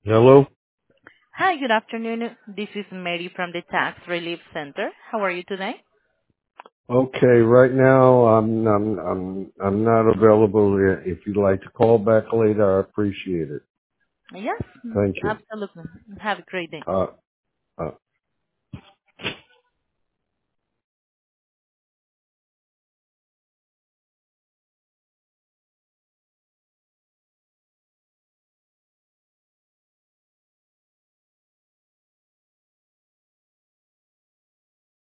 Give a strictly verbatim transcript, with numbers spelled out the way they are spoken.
Hello? Hi, good afternoon. This is Mary from the Tax Relief Center. How are you today? Okay, right now I'm I'm I'm I'm not available. If you'd like to call back later, I appreciate it. Yes, Thank you. absolutely. Have a great day. Uh, uh,